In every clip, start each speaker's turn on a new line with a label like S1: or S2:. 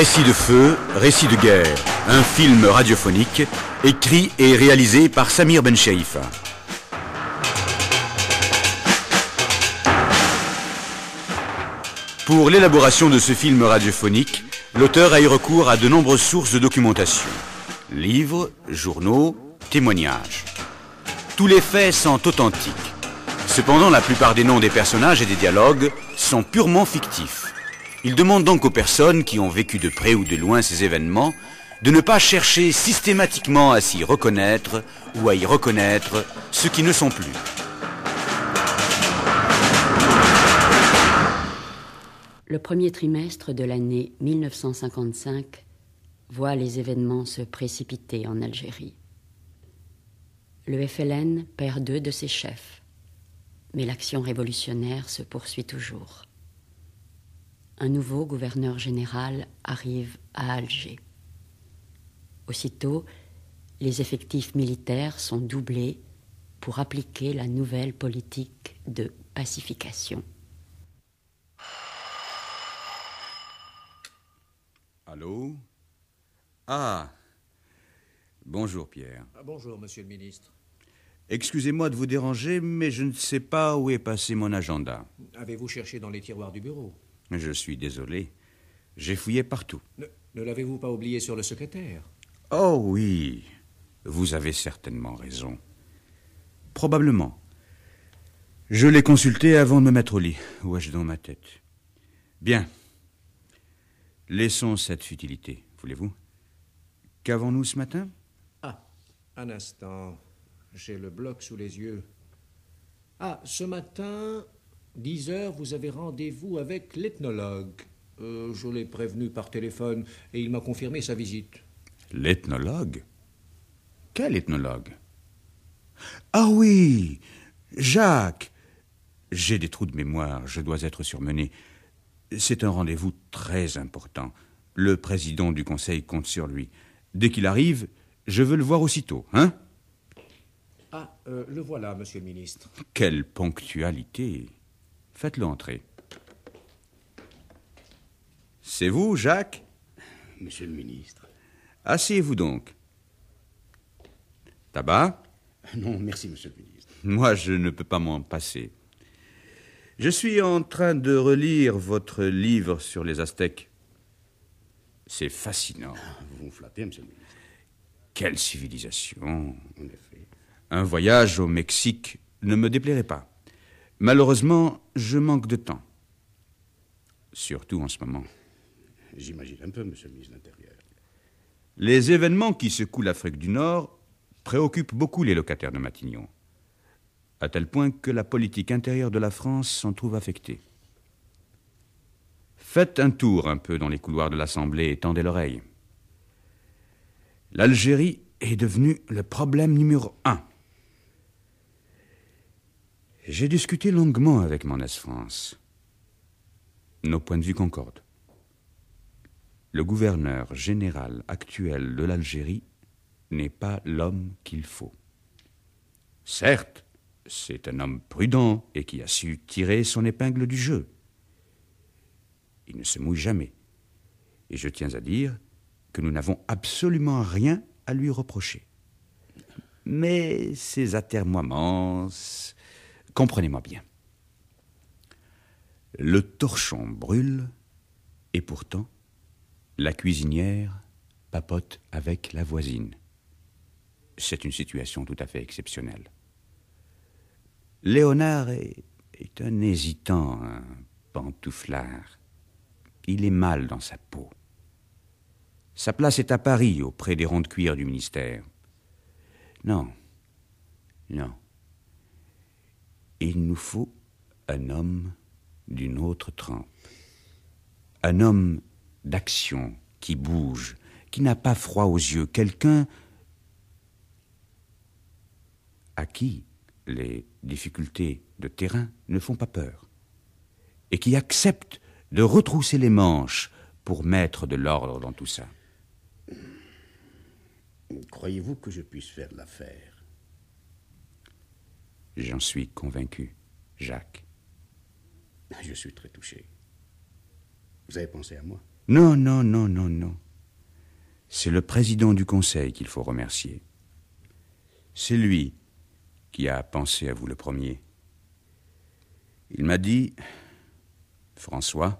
S1: Récit de feu, récit de guerre, un film radiophonique, écrit et réalisé par Samir Bencheïfa. Pour l'élaboration de ce film radiophonique, l'auteur a eu recours à de nombreuses sources de documentation. Livres, journaux, témoignages. Tous les faits sont authentiques. Cependant, la plupart des noms des personnages et des dialogues sont purement fictifs. Il demande donc aux personnes qui ont vécu de près ou de loin ces événements de ne pas chercher systématiquement à s'y reconnaître ou à y reconnaître ceux qui ne sont plus.
S2: Le premier trimestre de l'année 1955 voit les événements se précipiter en Algérie. Le FLN perd 2 de ses chefs, mais l'action révolutionnaire se poursuit toujours. Un nouveau gouverneur général arrive à Alger. Aussitôt, les effectifs militaires sont doublés pour appliquer la nouvelle politique de pacification.
S1: Allô? Ah, bonjour Pierre.
S3: Bonjour, monsieur le ministre.
S1: Excusez-moi de vous déranger, mais je ne sais pas où est passé mon agenda.
S3: Avez-vous cherché dans les tiroirs du bureau?
S1: Je suis désolé. J'ai fouillé partout.
S3: Ne l'avez-vous pas oublié sur le secrétaire?
S1: Oh oui, vous avez certainement raison. Probablement. Je l'ai consulté avant de me mettre au lit. Où ai-je dans ma tête? Bien. Laissons cette futilité, voulez-vous? Qu'avons-nous ce matin?
S3: Ah, un instant. J'ai le bloc sous les yeux. Ah, ce matin, 10 heures, vous avez rendez-vous avec l'ethnologue. Je l'ai prévenu par téléphone et il m'a confirmé sa visite.
S1: L'ethnologue? Quel ethnologue? Ah oui, Jacques. J'ai des trous de mémoire, je dois être surmené. C'est un rendez-vous très important. Le président du conseil compte sur lui. Dès qu'il arrive, je veux le voir aussitôt, hein?
S3: Ah, le voilà, monsieur le ministre.
S1: Quelle ponctualité. Faites-le entrer. C'est vous, Jacques?
S4: Monsieur le ministre.
S1: Asseyez-vous donc. Tabac?
S4: Non, merci, monsieur le ministre.
S1: Moi, je ne peux pas m'en passer. Je suis en train de relire votre livre sur les Aztèques. C'est fascinant.
S4: Vous me flattez, monsieur le ministre.
S1: Quelle civilisation.
S4: En effet.
S1: Un voyage au Mexique ne me déplairait pas. Malheureusement, je manque de temps. Surtout en ce moment.
S4: J'imagine un peu, monsieur le ministre de l'Intérieur.
S1: Les événements qui secouent l'Afrique du Nord préoccupent beaucoup les locataires de Matignon, à tel point que la politique intérieure de la France s'en trouve affectée. Faites un tour un peu dans les couloirs de l'Assemblée et tendez l'oreille. L'Algérie est devenue le problème numéro 1. J'ai discuté longuement avec Mendès France. Nos points de vue concordent. Le gouverneur général actuel de l'Algérie n'est pas l'homme qu'il faut. Certes, c'est un homme prudent et qui a su tirer son épingle du jeu. Il ne se mouille jamais. Et je tiens à dire que nous n'avons absolument rien à lui reprocher. Mais ces atermoiements, comprenez-moi bien. Le torchon brûle et pourtant, la cuisinière papote avec la voisine. C'est une situation tout à fait exceptionnelle. Léonard est un hésitant, un pantouflard. Il est mal dans sa peau. Sa place est à Paris, auprès des ronds de cuir du ministère. Non. Il nous faut un homme d'une autre trempe. Un homme d'action, qui bouge, qui n'a pas froid aux yeux. Quelqu'un à qui les difficultés de terrain ne font pas peur. Et qui accepte de retrousser les manches pour mettre de l'ordre dans tout ça.
S4: Croyez-vous que je puisse faire l'affaire?
S1: J'en suis convaincu, Jacques.
S4: Je suis très touché. Vous avez pensé à moi?
S1: Non, non, non, non, non. C'est le président du Conseil qu'il faut remercier. C'est lui qui a pensé à vous le premier. Il m'a dit, François,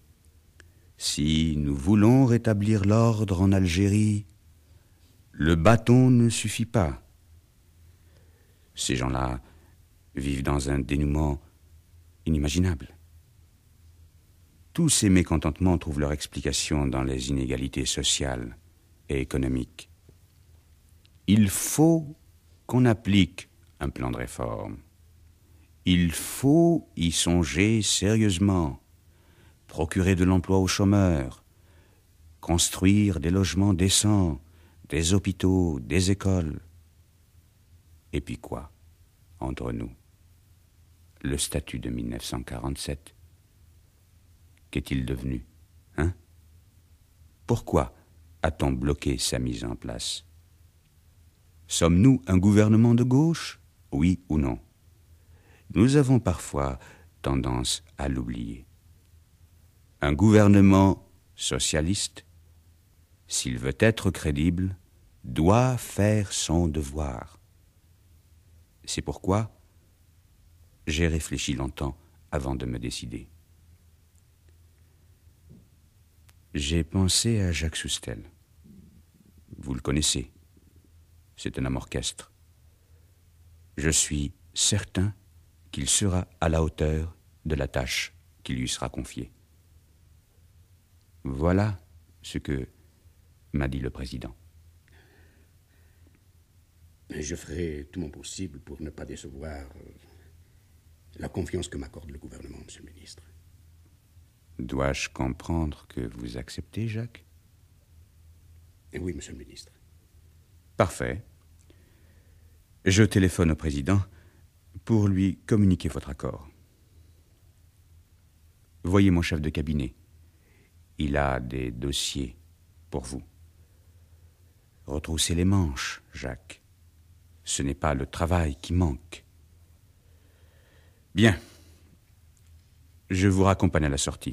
S1: si nous voulons rétablir l'ordre en Algérie, le bâton ne suffit pas. Ces gens-là vivent dans un dénouement inimaginable. Tous ces mécontentements trouvent leur explication dans les inégalités sociales et économiques. Il faut qu'on applique un plan de réforme. Il faut y songer sérieusement, procurer de l'emploi aux chômeurs, construire des logements décents, des hôpitaux, des écoles. Et puis quoi, entre nous? Le statut de 1947. Qu'est-il devenu, hein? Pourquoi a-t-on bloqué sa mise en place? Sommes-nous un gouvernement de gauche, oui ou non? Nous avons parfois tendance à l'oublier. Un gouvernement socialiste, s'il veut être crédible, doit faire son devoir. C'est pourquoi j'ai réfléchi longtemps avant de me décider. J'ai pensé à Jacques Soustelle. Vous le connaissez. C'est un homme orchestre. Je suis certain qu'il sera à la hauteur de la tâche qui lui sera confiée. Voilà ce que m'a dit le président.
S4: Je ferai tout mon possible pour ne pas décevoir la confiance que m'accorde le gouvernement, monsieur le ministre.
S1: Dois-je comprendre que vous acceptez, Jacques?
S4: Oui, monsieur le ministre.
S1: Parfait. Je téléphone au président pour lui communiquer votre accord. Voyez mon chef de cabinet. Il a des dossiers pour vous. Retroussez les manches, Jacques. Ce n'est pas le travail qui manque. Bien. Je vous raccompagne à la sortie.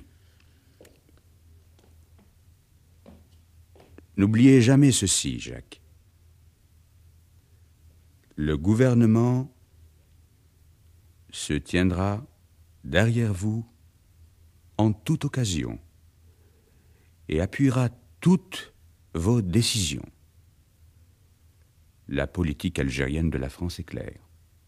S1: N'oubliez jamais ceci, Jacques. Le gouvernement se tiendra derrière vous en toute occasion et appuiera toutes vos décisions. La politique algérienne de la France est claire.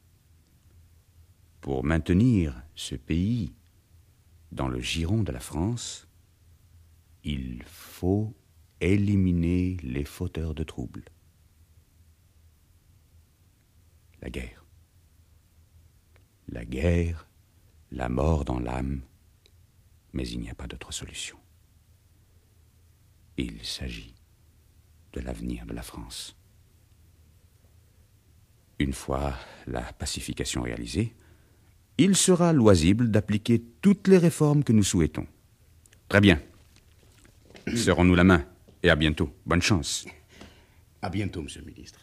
S1: Pour maintenir ce pays dans le giron de la France, il faut éliminer les fauteurs de troubles. La guerre. La guerre, la mort dans l'âme, mais il n'y a pas d'autre solution. Il s'agit de l'avenir de la France. Une fois la pacification réalisée, il sera loisible d'appliquer toutes les réformes que nous souhaitons. Très bien. Serrons-nous la main et à bientôt. Bonne chance.
S4: À bientôt, monsieur le ministre.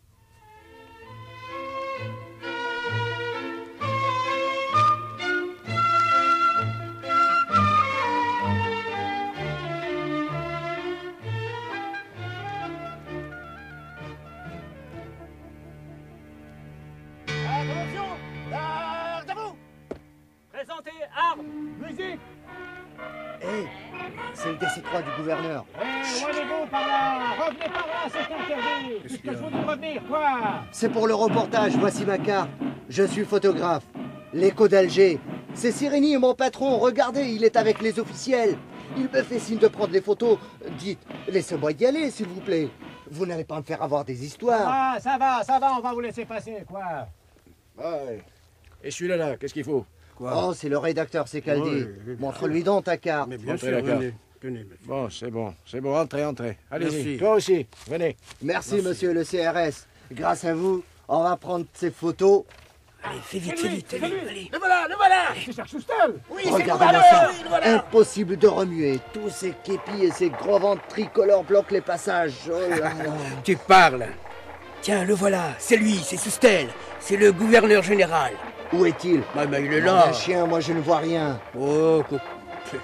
S5: C'est le DC-3 du gouverneur.
S6: Revenez-vous par là! Revenez par là, c'est interdit! Qu'est-ce que je vous dis de revenir, quoi?
S5: C'est pour le reportage, voici ma carte. Je suis photographe. L'écho d'Alger. C'est Sirini, mon patron. Regardez, il est avec les officiels. Il me fait signe de prendre les photos. Dites, laissez-moi y aller, s'il vous plaît. Vous n'allez pas me faire avoir des histoires.
S6: Ah, ça va, on va vous laisser passer, quoi.
S3: Ouais. Et celui-là, là, qu'est-ce qu'il faut?
S5: Oh, c'est le rédacteur, c'est Caldi. Montre-lui donc ta carte.
S4: Mais bien
S3: Entrez,
S4: sûr,
S3: la carte.
S4: venez.
S3: Bon, c'est bon, entrez. Allez-y,
S4: Merci.
S3: toi aussi, venez.
S5: Merci, monsieur le CRS. Grâce à vous, on va prendre ces photos.
S7: Allez, fais vite, allez.
S6: Le voilà! C'est Jacques Soustelle! Oui,
S5: Regardez-moi ça. Impossible de remuer. Tous ces képis et ces gros ventres tricolores bloquent les passages. Oh là là.
S7: Tu parles. Tiens, le voilà, c'est lui, c'est Soustelle. C'est le gouverneur général.
S5: Où est-il?
S7: Il est
S5: Un
S7: là.
S5: chien, moi je ne vois rien.
S7: Oh,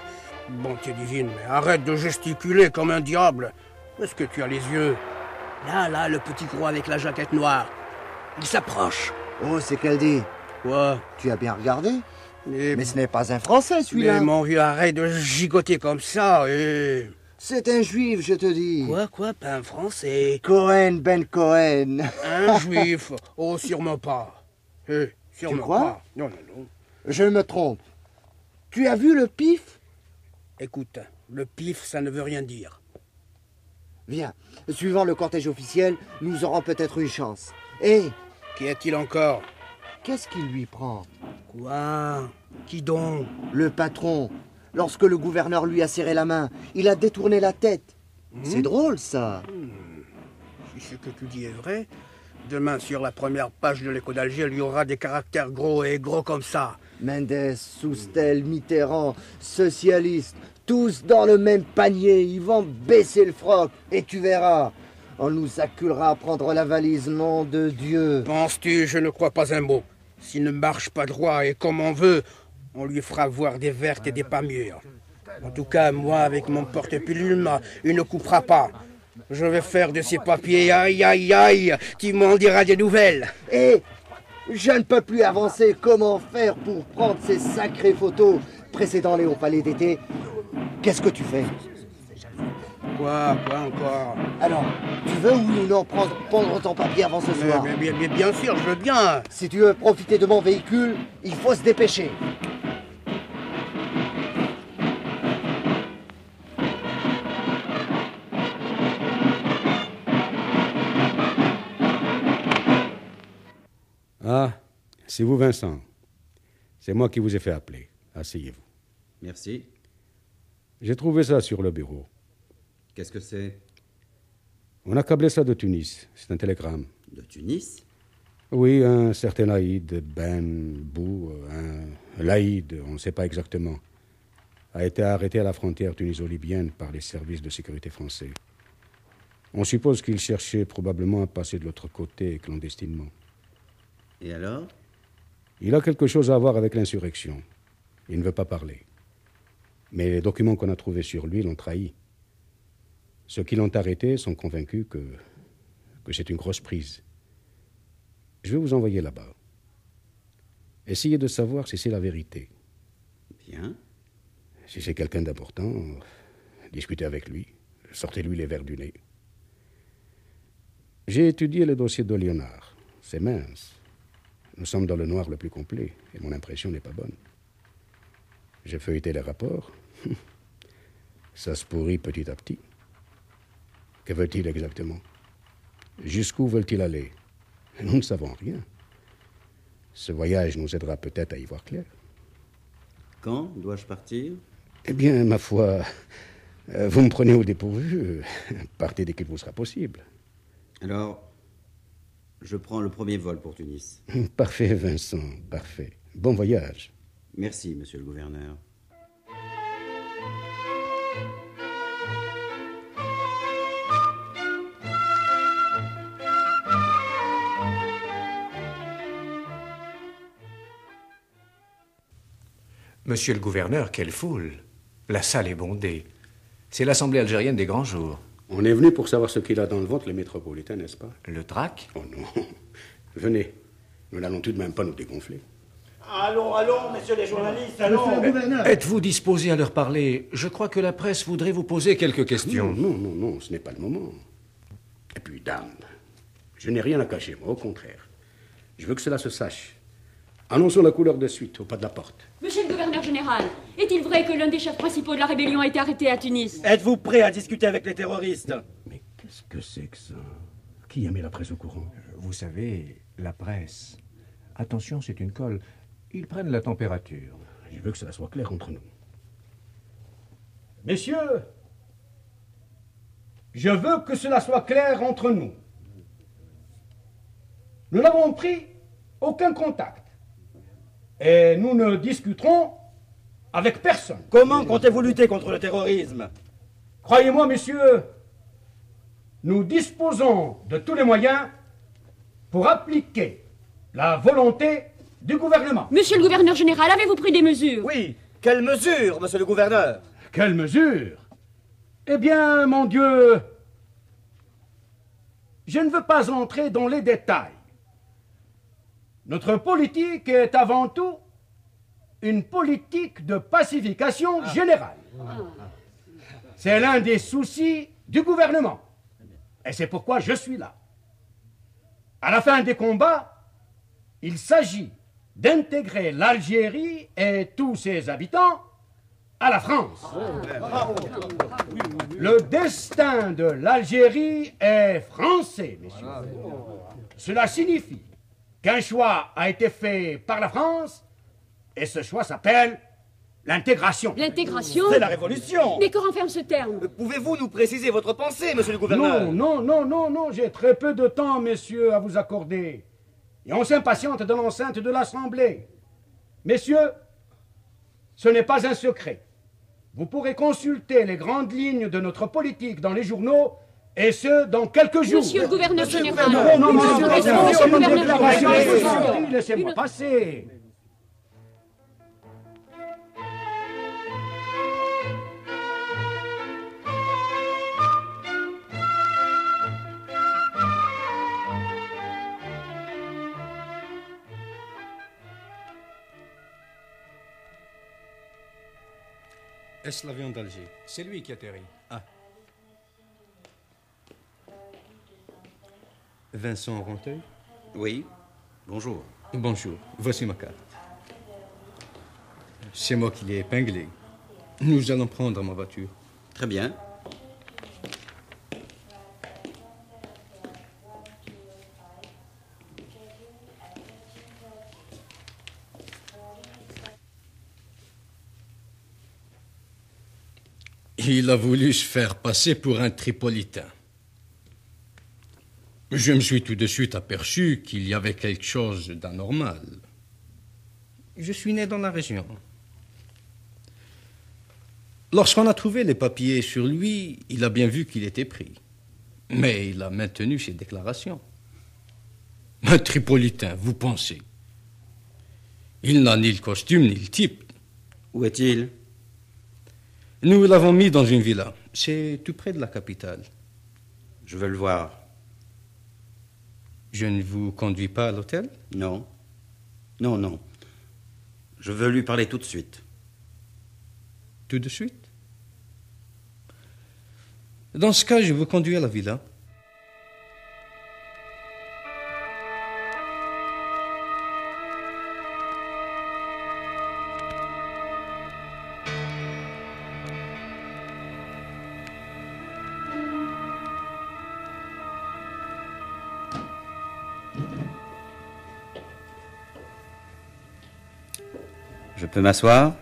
S4: Bonté divine, mais arrête de gesticuler comme un diable. Est-ce que tu as les yeux?
S7: Là, le petit gros avec la jaquette noire. Il s'approche.
S5: Oh, c'est qu'elle dit.
S4: Quoi?
S5: Tu as bien regardé?
S4: Mais
S5: ce n'est pas un Français, celui-là.
S4: Mais mon vieux, arrête de gigoter comme ça et...
S5: C'est un juif, je te dis.
S7: Quoi, pas un Français?
S5: Cohen Ben Cohen.
S4: Un juif? Oh, sûrement pas. Sûrement
S5: Tu crois?
S4: pas. Non.
S5: Je me trompe. Tu as vu le pif?
S4: Écoute, le pif, ça ne veut rien dire.
S5: Viens, suivant le cortège officiel, nous aurons peut-être une chance. Hé,
S4: Qu'y a-t-il encore?
S5: qu'est-ce qu'il lui prend?
S4: Quoi? Qui donc?
S5: Le patron. Lorsque le gouverneur lui a serré la main, il a détourné la tête. C'est drôle, ça.
S4: Si ce que tu dis est vrai, demain sur la première page de l'Écho d'Alger, il y aura des caractères gros et gros comme ça.
S5: Mendes, Soustel, Mitterrand, socialistes, tous dans le même panier. Ils vont baisser le froc. Et tu verras, on nous acculera à prendre la valise, nom de Dieu.
S4: Penses-tu, je ne crois pas un mot. S'il ne marche pas droit et comme on veut, on lui fera voir des vertes et des pas mûres. En tout cas, moi, avec mon porte-pilule, il ne coupera pas. Je vais faire de ces papiers, aïe, aïe, aïe, tu m'en diras des nouvelles.
S5: Et je ne peux plus avancer. Comment faire pour prendre ces sacrées photos précédant-les au palais d'été? Qu'est-ce que tu fais?
S4: Quoi encore?
S5: Alors, tu veux ou non prendre ton papier avant ce soir?
S4: Mais bien sûr, je veux bien.
S5: Si tu veux profiter de mon véhicule, il faut se dépêcher.
S8: Ah, c'est vous, Vincent. C'est moi qui vous ai fait appeler. Asseyez-vous.
S1: Merci.
S8: J'ai trouvé ça sur le bureau.
S1: Qu'est-ce que c'est?
S8: On a câblé ça de Tunis. C'est un télégramme.
S1: De Tunis?
S8: Oui, un certain Laïd Ben Bou, un Laïd, on ne sait pas exactement, a été arrêté à la frontière tuniso-libyenne par les services de sécurité français. On suppose qu'il cherchait probablement à passer de l'autre côté clandestinement.
S1: Et alors?
S8: Il a quelque chose à voir avec l'insurrection. Il ne veut pas parler. Mais les documents qu'on a trouvés sur lui l'ont trahi. Ceux qui l'ont arrêté sont convaincus que c'est une grosse prise. Je vais vous envoyer là-bas. Essayez de savoir si c'est la vérité.
S1: Bien.
S8: Si c'est quelqu'un d'important, discutez avec lui. Sortez-lui les verres du nez. J'ai étudié le dossier de Léonard. C'est mince. Nous sommes dans le noir le plus complet, et mon impression n'est pas bonne. J'ai feuilleté les rapports. Ça se pourrit petit à petit. Que veut-il exactement? Jusqu'où veulent-ils aller? Nous ne savons rien. Ce voyage nous aidera peut-être à y voir clair.
S1: Quand dois-je partir?
S8: Eh bien, ma foi, vous me prenez au dépourvu. Partez dès qu'il vous sera possible.
S1: Alors, je prends le premier vol pour Tunis.
S8: Parfait, Vincent, parfait. Bon voyage.
S1: Merci, monsieur le gouverneur.
S3: Monsieur le gouverneur, quelle foule! La salle est bondée. C'est l'Assemblée algérienne des grands jours.
S8: On est venu pour savoir ce qu'il a dans le ventre, le métropolitain, n'est-ce pas?
S3: Le trac?
S8: Oh non. Venez. Nous n'allons tout de même pas nous dégonfler.
S6: Allons, messieurs les journalistes, allons.
S3: Êtes-vous disposés à leur parler? Je crois que la presse voudrait vous poser quelques questions.
S8: Non, ce n'est pas le moment. Et puis, dame, je n'ai rien à cacher, moi, au contraire. Je veux que cela se sache. Annonçons la couleur de suite, au pas de la porte.
S2: Monsieur le gouverneur général, est-il vrai que l'un des chefs principaux de la rébellion a été arrêté à Tunis?
S7: Êtes-vous prêt à discuter avec les terroristes?
S8: Mais qu'est-ce que c'est que ça? Qui a mis la presse au courant?
S3: Vous savez, la presse. Attention, c'est une colle. Ils prennent la température.
S8: Je veux que cela soit clair entre nous.
S9: Messieurs, je veux que cela soit clair entre nous. Nous n'avons pris aucun contact. Et nous ne discuterons avec personne.
S7: Comment comptez-vous lutter contre le terrorisme?
S9: Croyez-moi, messieurs, nous disposons de tous les moyens pour appliquer la volonté du gouvernement.
S2: Monsieur le gouverneur général, avez-vous pris des mesures?
S7: Oui. Quelles mesures, monsieur le gouverneur?
S9: Quelle mesure? Eh bien, mon Dieu, je ne veux pas entrer dans les détails. Notre politique est avant tout une politique de pacification générale. C'est l'un des soucis du gouvernement. Et c'est pourquoi je suis là. À la fin des combats, il s'agit d'intégrer l'Algérie et tous ses habitants à la France. Le destin de l'Algérie est français, messieurs. Cela signifie qu'un choix a été fait par la France et ce choix s'appelle l'intégration.
S10: L'intégration?
S11: C'est la révolution.
S10: Mais que renferme ce terme?
S11: Pouvez-vous nous préciser votre pensée, monsieur le gouverneur?
S9: Non, j'ai très peu de temps, messieurs, à vous accorder. Et on s'impatiente dans l'enceinte de l'Assemblée. Messieurs, ce n'est pas un secret. Vous pourrez consulter les grandes lignes de notre politique dans les journaux, et ce, dans quelques jours.
S10: Monsieur le gouverneur général.
S9: Non,
S10: monsieur le gouverneur général.
S9: Laissez-moi passer.
S12: Est-ce l'avion d'Alger?
S3: C'est lui qui atterrit.
S12: Ah. Vincent Ronteuil?
S13: Oui, bonjour.
S12: Bonjour, voici ma carte. C'est moi qui l'ai épinglé. Nous allons prendre ma voiture.
S13: Très bien.
S12: Il a voulu se faire passer pour un tripolitain. Je me suis tout de suite aperçu qu'il y avait quelque chose d'anormal. Je suis né dans la région. Lorsqu'on a trouvé les papiers sur lui, il a bien vu qu'il était pris. Mais il a maintenu ses déclarations. Un tripolitain, vous pensez? Il n'a ni le costume ni le type.
S13: Où est-il?
S12: Nous l'avons mis dans une villa. C'est tout près de la capitale.
S13: Je veux le voir.
S12: Je ne vous conduis pas à l'hôtel?
S13: Non. Non. Je veux lui parler tout de suite.
S12: Tout de suite? Dans ce cas, je vous conduis à la villa.
S13: Je peux m'asseoir?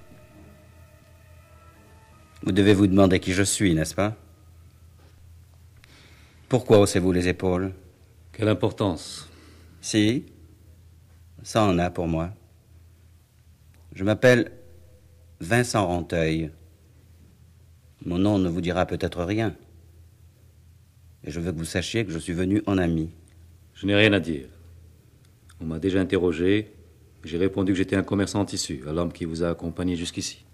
S13: Vous devez vous demander qui je suis, n'est-ce pas? Pourquoi haussez-vous les épaules?
S1: Quelle importance?
S13: Si, ça en a pour moi. Je m'appelle Vincent Ronteuil. Mon nom ne vous dira peut-être rien. Et je veux que vous sachiez que je suis venu en ami.
S1: Je n'ai rien à dire. On m'a déjà interrogé. J'ai répondu que j'étais un commerçant en tissu, à l'homme qui vous a accompagné jusqu'ici.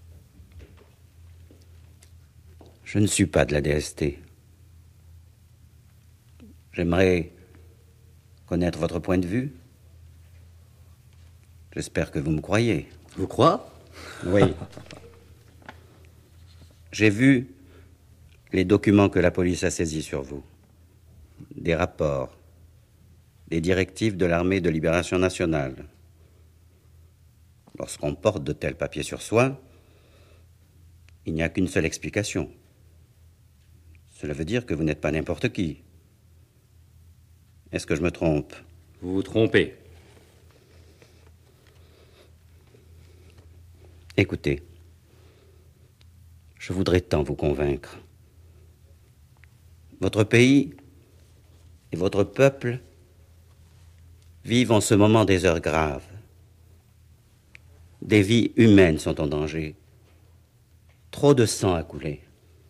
S13: Je ne suis pas de la DST. J'aimerais connaître votre point de vue. J'espère que vous me croyez.
S1: Vous croyez?
S13: Oui. J'ai vu les documents que la police a saisis sur vous. Des rapports, des directives de l'armée de libération nationale. Lorsqu'on porte de tels papiers sur soi, il n'y a qu'une seule explication. Cela veut dire que vous n'êtes pas n'importe qui. Est-ce que je me trompe?
S1: Vous vous trompez.
S13: Écoutez, je voudrais tant vous convaincre. Votre pays et votre peuple vivent en ce moment des heures graves. Des vies humaines sont en danger. Trop de sang a coulé.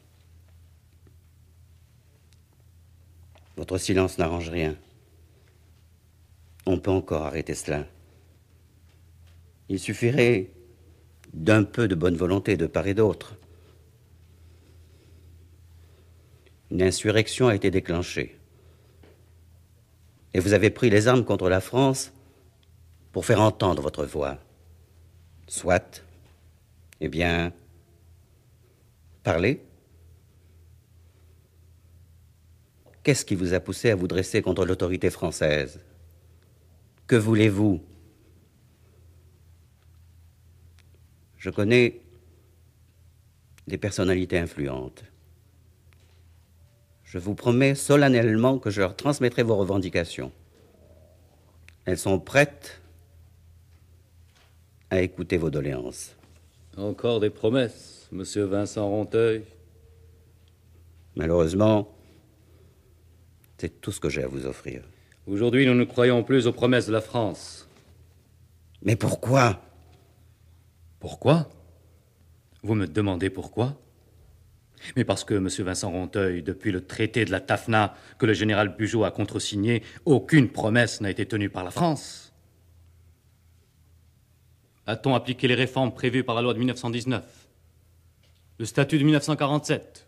S13: Votre silence n'arrange rien. On peut encore arrêter cela. Il suffirait d'un peu de bonne volonté de part et d'autre Une insurrection a été déclenchée. Et vous avez pris les armes contre la France pour faire entendre votre voix. Soit. Eh bien, parlez. Qu'est-ce qui vous a poussé à vous dresser contre l'autorité française? Que voulez-vous? Je connais des personnalités influentes. Je vous promets solennellement que je leur transmettrai vos revendications. Elles sont prêtes à écouter vos doléances.
S14: Encore des promesses, monsieur Vincent Ronteuil?
S13: Malheureusement, c'est tout ce que j'ai à vous offrir.
S14: Aujourd'hui, nous ne croyons plus aux promesses de la France.
S13: Mais pourquoi?
S14: Pourquoi? Vous me demandez pourquoi? Mais parce que, monsieur Vincent Ronteuil, depuis le traité de la Tafna que le général Bugeaud a contresigné, aucune promesse n'a été tenue par la France. A-t-on appliqué les réformes prévues par la loi de 1919? Le statut de 1947?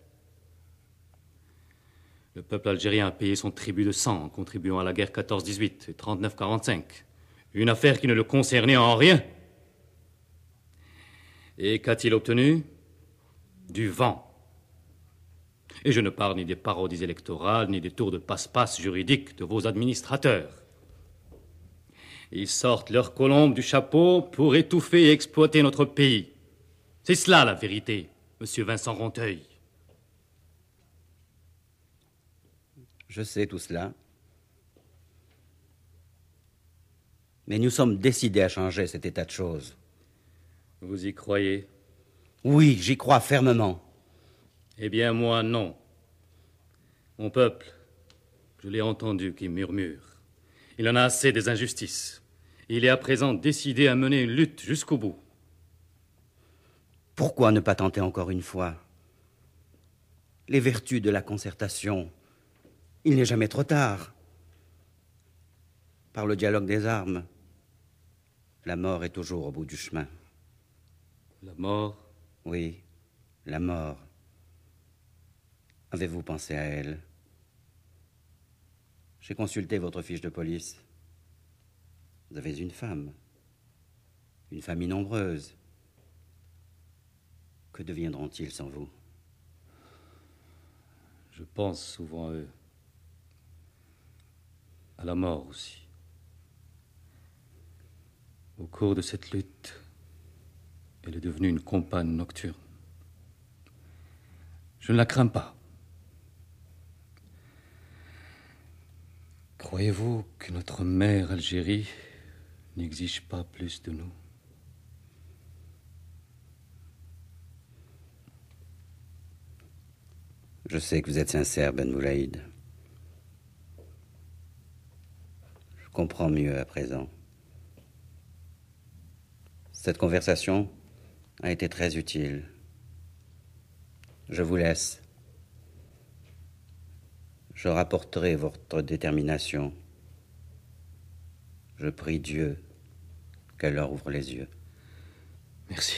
S14: Le peuple algérien a payé son tribut de sang en contribuant à la guerre 14-18 et 39-45. Une affaire qui ne le concernait en rien. Et qu'a-t-il obtenu? Du vent. Et je ne parle ni des parodies électorales, ni des tours de passe-passe juridiques de vos administrateurs. Ils sortent leurs colombes du chapeau pour étouffer et exploiter notre pays. C'est cela la vérité, monsieur Vincent Ronteuil.
S13: Je sais tout cela. Mais nous sommes décidés à changer cet état de choses.
S14: Vous y croyez?
S13: Oui, j'y crois fermement.
S14: Eh bien, moi, non. Mon peuple, je l'ai entendu qui murmure. Il en a assez des injustices. Il est à présent décidé à mener une lutte jusqu'au bout.
S13: Pourquoi ne pas tenter encore une fois? Les vertus de la concertation, il n'est jamais trop tard. Par le dialogue des armes, la mort est toujours au bout du chemin.
S14: La mort?
S13: Oui, la mort. Avez-vous pensé à elle? J'ai consulté votre fiche de police. Vous avez une famille nombreuse. Que deviendront-ils sans vous?
S14: Je pense souvent à eux. À la mort aussi. Au cours de cette lutte, elle est devenue une compagne nocturne. Je ne la crains pas. Croyez-vous que notre mère Algérie n'exige pas plus de nous?
S13: Je sais que vous êtes sincère, Ben Moulaïd. Je comprends mieux à présent. Cette conversation a été très utile. Je vous laisse. Je rapporterai votre détermination. Je prie Dieu qu'elle leur ouvre les yeux.
S14: Merci.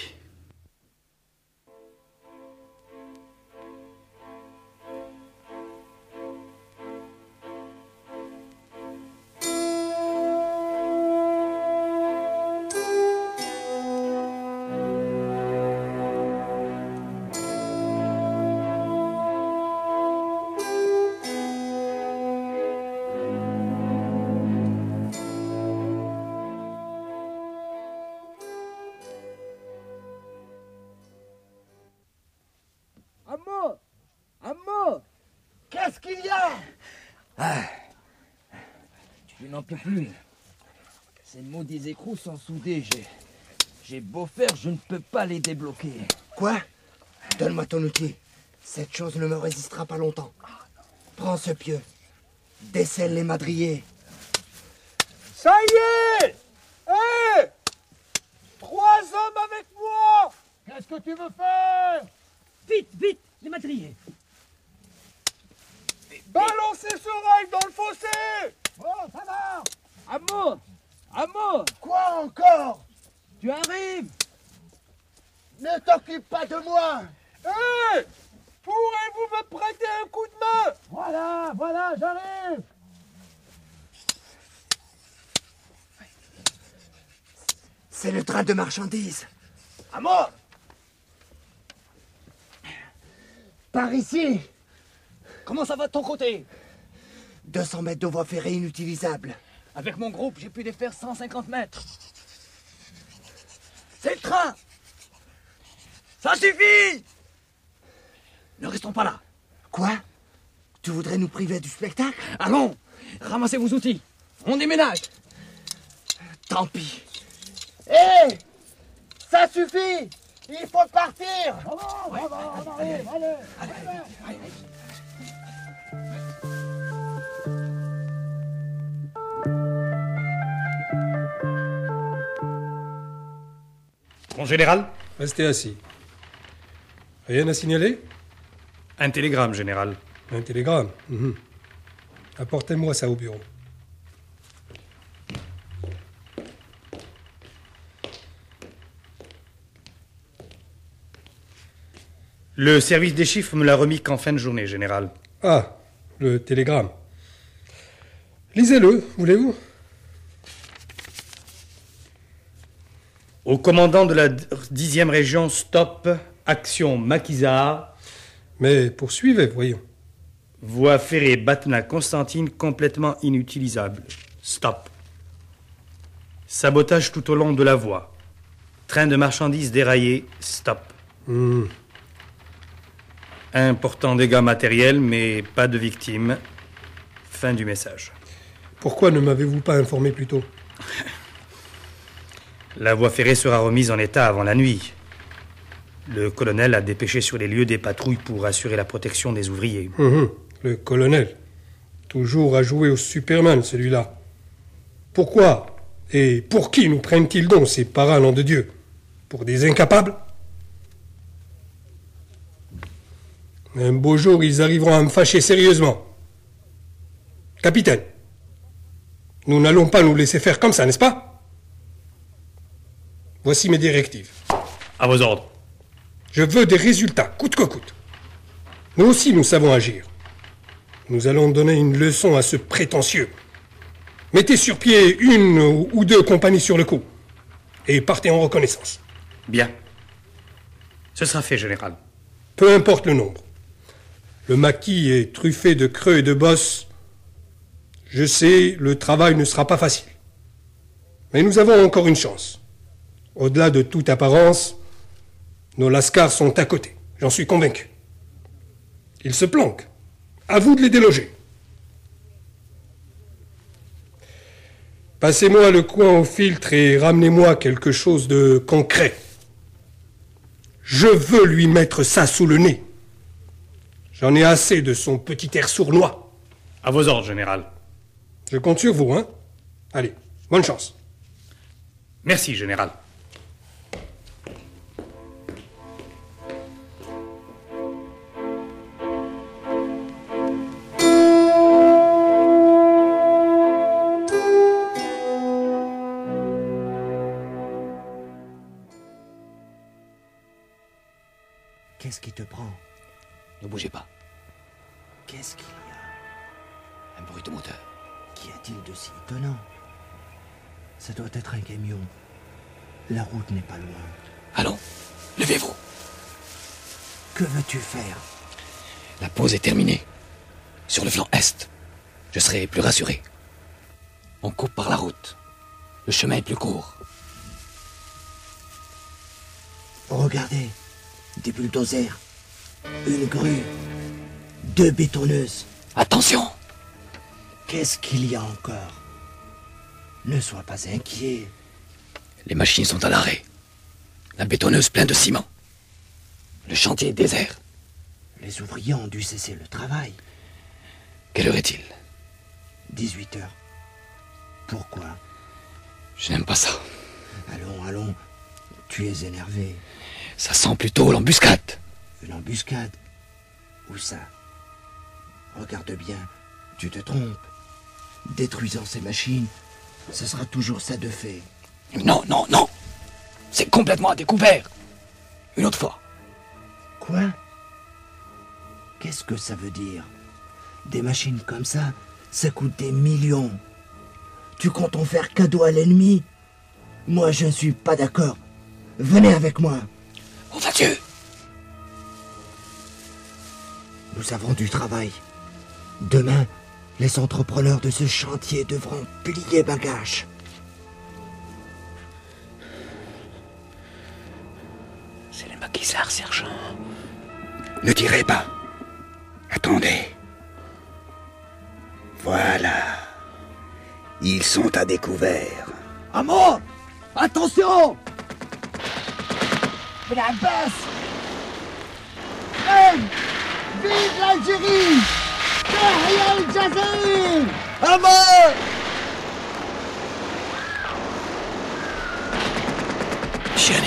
S7: Qu'est-ce qu'il y a?
S15: Je n'en peux plus. Ces maudits écrous sont soudés. J'ai beau faire, je ne peux pas les débloquer.
S7: Quoi? Donne-moi ton outil. Cette chose ne me résistera pas longtemps. Prends ce pieu. Décèle les madriers.
S6: Ça y est! Hé! 3 hommes avec moi! Qu'est-ce que tu veux faire?
S7: Vite, vite, les madriers.
S6: Balancez ce rail dans le fossé!
S15: Oh, ça va! Amour!
S7: Quoi encore?
S15: Tu arrives!
S7: Ne t'occupe pas de moi!
S6: Hé! Pourrez-vous pourriez-vous me prêter un coup de main?
S9: Voilà, j'arrive.
S7: C'est le train de marchandises.
S6: À moi.
S7: Par ici.
S15: Comment ça va de ton côté?
S7: 200 mètres de voie ferrée inutilisable.
S15: Avec mon groupe, j'ai pu les faire 150 mètres. C'est le train! Ça suffit! Ne restons pas là.
S7: Quoi? Tu voudrais nous priver du spectacle?
S15: Allons, ramassez vos outils. On déménage.
S7: Tant pis.
S6: Hé! Ça suffit! Il faut partir!
S9: Allez.
S14: Mon général?
S16: Restez assis. Rien à signaler?
S14: Un télégramme, général.
S16: Un télégramme? Apportez-moi ça au bureau.
S14: Le service des chiffres me l'a remis qu'en fin de journée, général.
S16: Ah, le télégramme. Lisez-le, voulez-vous?
S14: Au commandant de la 10e région, stop, action Maquisard.
S16: Mais poursuivez, voyons.
S14: Voie ferrée Batna-Constantine complètement inutilisable. Stop. Sabotage tout au long de la voie. Train de marchandises déraillé. Stop. Important dégâts matériels, mais pas de victimes. Fin du message.
S16: Pourquoi ne m'avez-vous pas informé plus tôt?
S14: La voie ferrée sera remise en état avant la nuit. Le colonel a dépêché sur les lieux des patrouilles pour assurer la protection des ouvriers.
S16: Le colonel. Toujours à jouer au Superman, celui-là. Pourquoi et pour qui nous prennent-ils donc ces paras, nom de Dieu? Pour des incapables? Un beau jour, ils arriveront à me fâcher sérieusement. Capitaine, nous n'allons pas nous laisser faire comme ça, n'est-ce pas? Voici mes directives.
S14: À vos ordres.
S16: Je veux des résultats, coûte que coûte. Nous aussi, nous savons agir. Nous allons donner une leçon à ce prétentieux. Mettez sur pied 1 ou 2 compagnies sur le coup. Et partez en reconnaissance.
S14: Bien. Ce sera fait, général.
S16: Peu importe le nombre. Le maquis est truffé de creux et de bosses. Je sais, le travail ne sera pas facile. Mais nous avons encore une chance. Au-delà de toute apparence, nos lascars sont à côté. J'en suis convaincu. Ils se planquent. À vous de les déloger. Passez-moi le coin au filtre et ramenez-moi quelque chose de concret. Je veux lui mettre ça sous le nez. J'en ai assez de son petit air sournois.
S14: À vos ordres, général.
S16: Je compte sur vous, hein? Allez, bonne chance.
S14: Merci, général.
S7: Qu'est-ce qui te prend?
S15: Ne bougez pas.
S7: Qu'est-ce qu'il y a?
S15: Un bruit de moteur.
S7: Qu'y a-t-il de si étonnant? Ça doit être un camion. La route n'est pas loin.
S15: Allons, levez-vous.
S7: Que veux-tu faire?
S15: La pause est terminée. Sur le flanc est, je serai plus rassuré. On coupe par la route. Le chemin est plus court.
S7: Regardez, des bulldozers, une grue, 2 bétonneuses.
S15: Attention!
S7: Qu'est-ce qu'il y a encore? Ne sois pas inquiet.
S15: Les machines sont à l'arrêt. La bétonneuse pleine de ciment. Le chantier est désert.
S7: Les ouvriers ont dû cesser le travail.
S15: Quelle heure est-il?
S7: 18 heures. Pourquoi?
S15: Je n'aime pas ça.
S7: Allons, tu es énervé.
S15: Ça sent plutôt l'embuscade.
S7: Une embuscade? Où ça? Regarde bien, tu te trompes. Détruisant ces machines, ce sera toujours ça de fait.
S15: Non. C'est complètement à découvert. Une autre fois.
S7: Quoi? Qu'est-ce que ça veut dire? Des machines comme ça coûte des millions. Tu comptes en faire cadeau à l'ennemi? Moi, je suis pas d'accord. Venez avec moi.
S15: On va Dieu!
S7: Nous avons du travail. Demain, les entrepreneurs de ce chantier devront plier bagages.
S15: C'est les maquisards, sergent.
S8: Ne tirez pas. Attendez. Voilà. Ils sont à découvert.
S5: À moi! Attention! La baisse! Hey! Vive l'Algérie! Tahia el-Jazair! À mort!
S15: Chiani.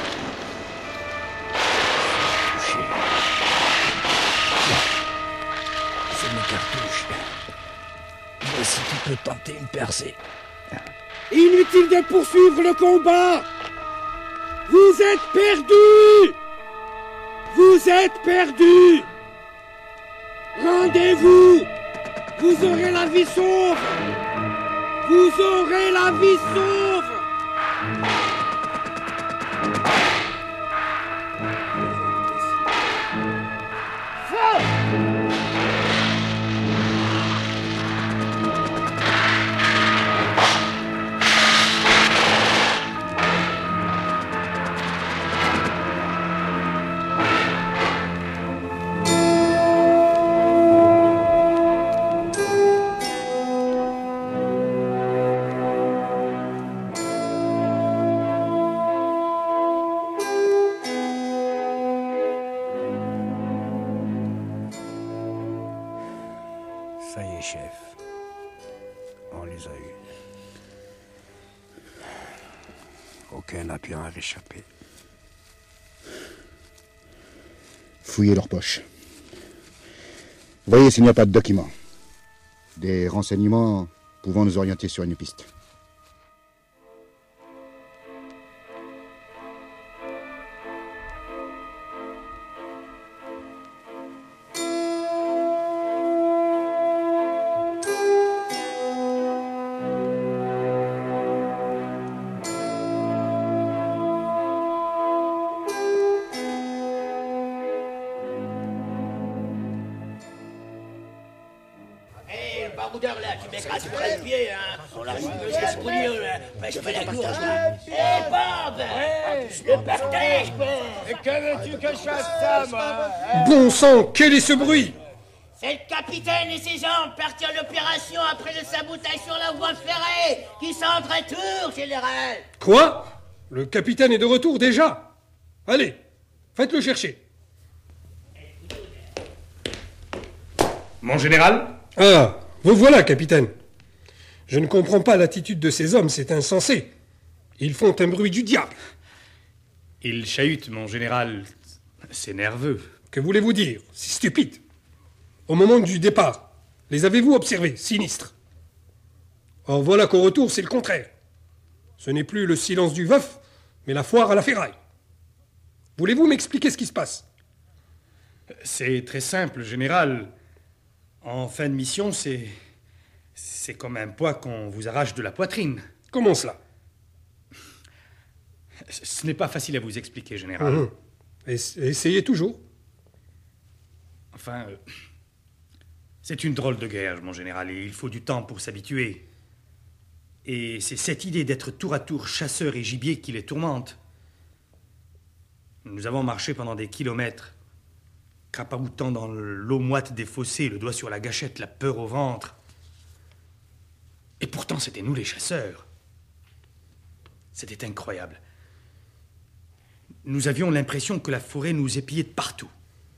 S4: C'est mes cartouches. Voici tu peux tenter une percée.
S6: Inutile de poursuivre le combat. Vous êtes perdus. Vous êtes perdus. Rendez-vous. Vous aurez la vie sauve. Vous aurez la vie sauve.
S4: Ça y est, chef. On les a eus. Aucun n'a pu en réchapper.
S8: Fouillez leurs poches. Voyez s'il n'y a pas de documents. Des renseignements pouvant nous orienter sur une piste.
S11: baroudeur là qui m'écrase près le pied, hein. On l'a vu que c'est spolieux, là. Ben, je fais la cour, hé, Bob! Le partage,
S6: Et que veux-tu que je fasse ça, moi?
S16: Bon sang, quel est ce bruit?
S11: C'est le capitaine et ses hommes partis en opération après le sabotage sur la voie ferrée qui sont de retour, général.
S16: Quoi? Le capitaine est de retour déjà? Allez, faites-le chercher.
S17: Mon général?
S16: Ah, vous voilà, capitaine. Je ne comprends pas l'attitude de ces hommes, c'est insensé. Ils font un bruit du diable.
S17: Ils chahutent, mon général. C'est nerveux.
S16: Que voulez-vous dire? C'est stupide. Au moment du départ, les avez-vous observés, sinistres? Or voilà qu'au retour, c'est le contraire. Ce n'est plus le silence du veuf, mais la foire à la ferraille. Voulez-vous m'expliquer ce qui se passe?
S17: C'est très simple, général. En fin de mission, c'est comme un poids qu'on vous arrache de la poitrine.
S16: Comment cela?
S17: Ce n'est pas facile à vous expliquer, général.
S16: Essayez toujours.
S17: Enfin, c'est une drôle de guerre, mon général, et il faut du temps pour s'habituer. Et c'est cette idée d'être tour à tour chasseur et gibier qui les tourmente. Nous avons marché pendant des kilomètres, crapaboutant dans l'eau moite des fossés, le doigt sur la gâchette, la peur au ventre. Et pourtant, c'était nous les chasseurs. C'était incroyable. Nous avions l'impression que la forêt nous épiait de partout.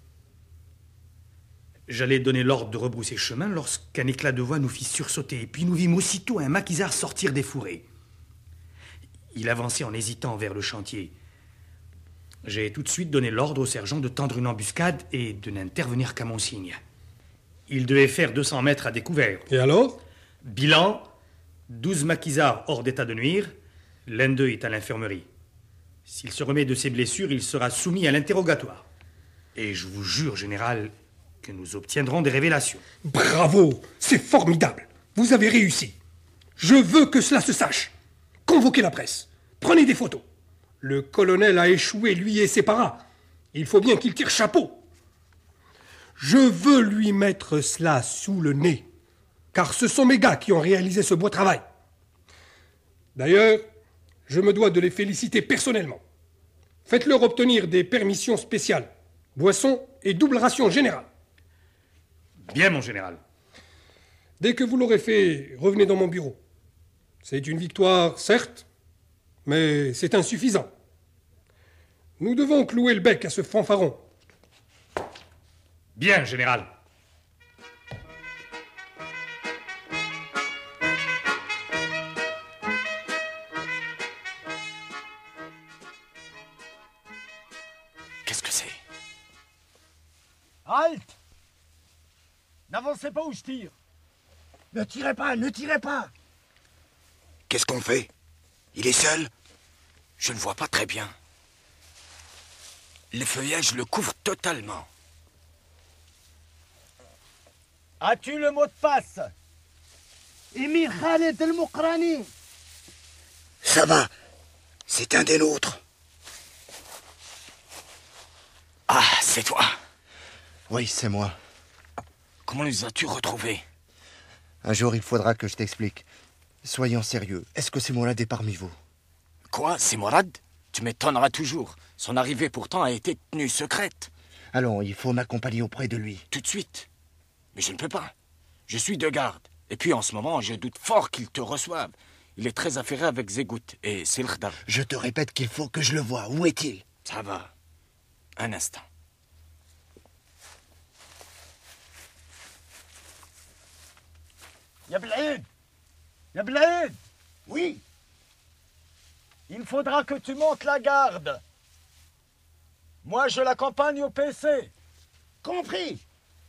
S17: J'allais donner l'ordre de rebrousser chemin lorsqu'un éclat de voix nous fit sursauter. Et puis nous vîmes aussitôt un maquisard sortir des fourrés. Il avançait en hésitant vers le chantier. J'ai tout de suite donné l'ordre au sergent de tendre une embuscade et de n'intervenir qu'à mon signe. Il devait faire 200 mètres à découvert.
S16: Et alors?
S17: Bilan, 12 maquisards hors d'état de nuire. L'un d'eux est à l'infirmerie. S'il se remet de ses blessures, il sera soumis à l'interrogatoire. Et je vous jure, général, que nous obtiendrons des révélations.
S16: Bravo, c'est formidable. Vous avez réussi. Je veux que cela se sache. Convoquez la presse. Prenez des photos. Le colonel a échoué, lui et ses paras. Il faut bien qu'il tire chapeau. Je veux lui mettre cela sous le nez, car ce sont mes gars qui ont réalisé ce beau travail. D'ailleurs, je me dois de les féliciter personnellement. Faites-leur obtenir des permissions spéciales, boissons et double ration générale.
S17: Bien, mon général.
S16: Dès que vous l'aurez fait, revenez dans mon bureau. C'est une victoire, certes, mais c'est insuffisant. Nous devons clouer le bec à ce fanfaron.
S17: Bien, général.
S15: Qu'est-ce que c'est?
S6: Halte! N'avancez pas où je tire.
S7: Ne tirez pas, ne tirez pas.
S15: Qu'est-ce qu'on fait? Il est seul? Je ne vois pas très bien. Le feuillage le couvre totalement.
S6: As-tu le mot de passe?
S5: Émir Khaled El Mokrani.
S7: Ça va, c'est un des nôtres.
S15: Ah, c'est toi.
S5: Oui, c'est moi.
S15: Comment les as-tu retrouvés?
S5: Un jour, il faudra que je t'explique. Soyons sérieux. Est-ce que c'est Mourad est parmi vous?
S15: Quoi, c'est Mourad? Tu m'étonneras toujours. Son arrivée pourtant a été tenue secrète.
S5: Allons, il faut m'accompagner auprès de lui.
S15: Tout de suite. Mais je ne peux pas. Je suis de garde. Et puis en ce moment, je doute fort qu'il te reçoive. Il est très affairé avec Zegout et Silkhdar.
S7: Je te répète qu'il faut que je le voie. Où est-il?
S15: Ça va. Un instant.
S6: Ya Blaïd! Ya Blaïd!
S7: Oui.
S6: Il faudra que tu montes la garde. Moi, je l'accompagne au PC.
S7: Compris.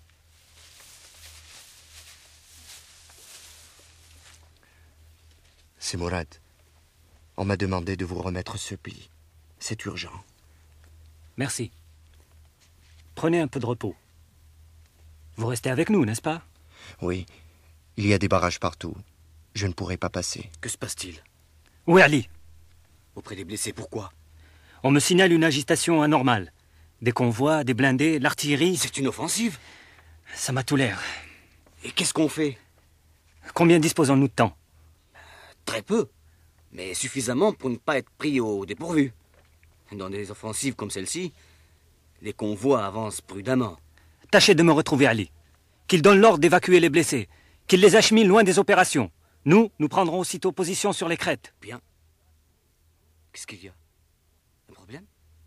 S5: C'est Mourad. On m'a demandé de vous remettre ce pli. C'est urgent.
S18: Merci. Prenez un peu de repos. Vous restez avec nous, n'est-ce pas?
S5: Oui. Il y a des barrages partout. Je ne pourrai pas passer.
S15: Que se passe-t-il?
S18: Où est Ali?
S15: Auprès des blessés, pourquoi?
S18: On me signale une agitation anormale. Des convois, des blindés, l'artillerie...
S15: C'est une offensive?
S18: Ça m'a tout l'air.
S15: Et qu'est-ce qu'on fait?
S18: Combien disposons-nous de temps?
S15: Très peu, mais suffisamment pour ne pas être pris au dépourvu. Dans des offensives comme celle-ci, les convois avancent prudemment.
S18: Tâchez de me retrouver Ali. Qu'il donne l'ordre d'évacuer les blessés. Qu'il les achemine loin des opérations. Nous prendrons aussitôt position sur les crêtes.
S15: Bien. Qu'est-ce qu'il y a? Un problème?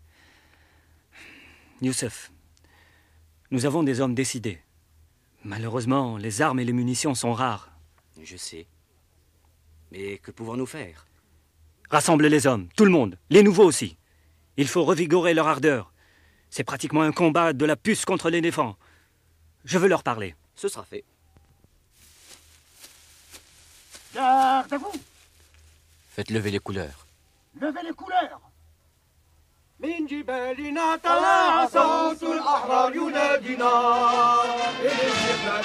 S18: Youssef, nous avons des hommes décidés. Malheureusement, les armes et les munitions sont rares.
S15: Je sais. Mais que pouvons-nous faire?
S18: Rassemblez les hommes, tout le monde, les nouveaux aussi. Il faut revigorer leur ardeur. C'est pratiquement un combat de la puce contre l'éléphant. Je veux leur parler.
S15: Ce sera fait.
S6: Garde à vous!
S15: Faites lever les couleurs.
S6: Levez les couleurs! من جبالنا طلع صوت الأحرار ينادينا الاستقلال.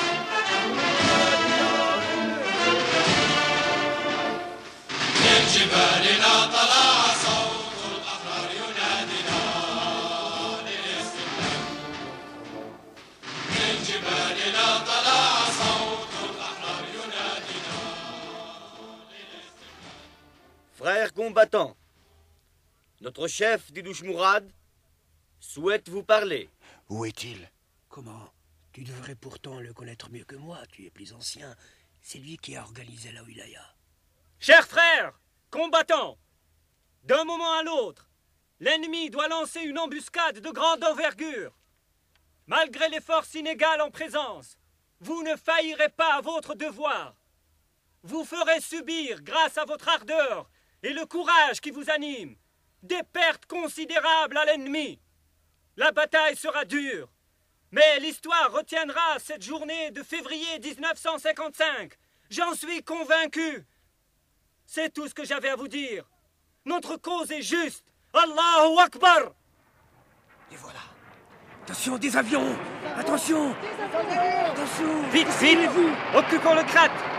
S19: من جبالنا طلع صوت الأحرار ينادينا للاستقلال. من جبالنا طلع صوت الأحرار ينادينا للاستقلال.
S20: Frères combattants, notre chef Didouche Mourad souhaite vous parler.
S7: Où est-il?
S4: Comment? Tu devrais pourtant le connaître mieux que moi, tu es plus ancien. C'est lui qui a organisé la wilaya.
S18: Chers frères, combattants, d'un moment à l'autre, l'ennemi doit lancer une embuscade de grande envergure. Malgré les forces inégales en présence, vous ne faillirez pas à votre devoir. Vous ferez subir, grâce à votre ardeur et le courage qui vous anime, des pertes considérables à l'ennemi. La bataille sera dure, mais l'histoire retiendra cette journée de février 1955. J'en suis convaincu. C'est tout ce que j'avais à vous dire. Notre cause est juste. Allahu Akbar.
S15: Et voilà.
S6: Attention, des avions! Attention! Attention!
S18: Vite, vite! Occupons le crat!